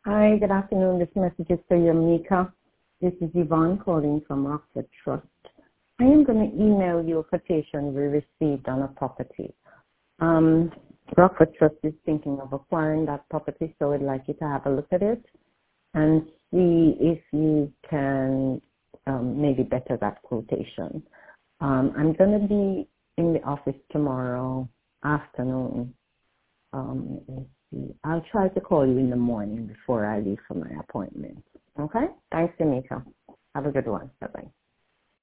Hi, good afternoon. This message is for you, Mika. This is Yvonne calling from Rockford Trust. I am going to email you a quotation we received on a property. Rockford Trust is thinking of acquiring that property, so I'd like you to have a look at it and see if you can maybe better that quotation. I'm going to be in the office tomorrow afternoon. Let's see. I'll try to call you in the morning before I leave for my appointment. Okay? Thanks, Amika. Have a good one. Bye-bye.